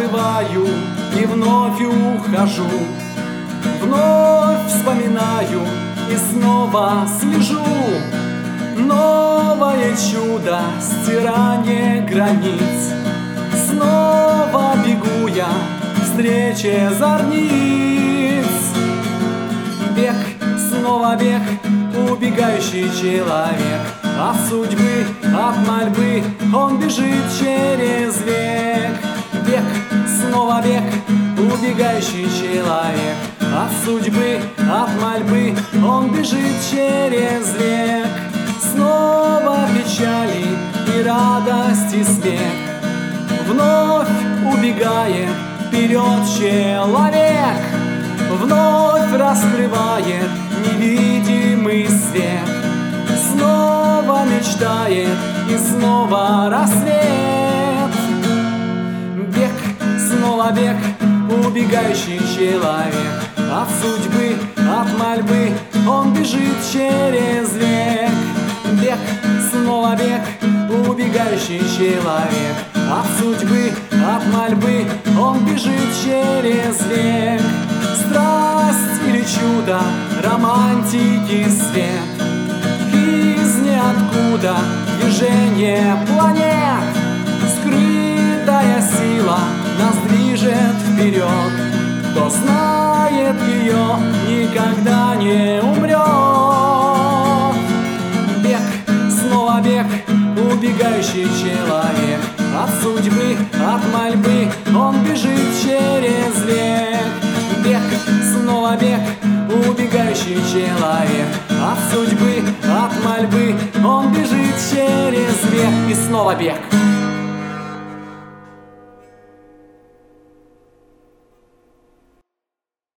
забываю и вновь ухожу, вновь вспоминаю и снова слежу. Новое чудо, стирание границ. Снова бегу я к встрече зорниц. Бег, снова бег, убегающий человек. От судьбы, от мольбы он бежит через век. Бег, снова бег, убегающий человек. От судьбы, от мольбы он бежит через век. Снова печали и радость и смех. Вновь убегает вперед человек. Вновь раскрывает невидимый свет. Снова мечтает и снова рассвет. Бег, снова бег, убегающий человек. От судьбы, от мольбы он бежит через век. Бег, снова бег, убегающий человек. От судьбы, от мольбы он бежит через век. Страсть или чудо, романтики свет. Из ниоткуда движение планет. Скрытая сила нас движет вперед. Кто знает ее, никогда не умрет. Бег, снова бег, убегающий человек. От судьбы, от мольбы он бежит через век. Бег, снова бег, убегающий человек. От судьбы, от мольбы он бежит через век. И снова бег.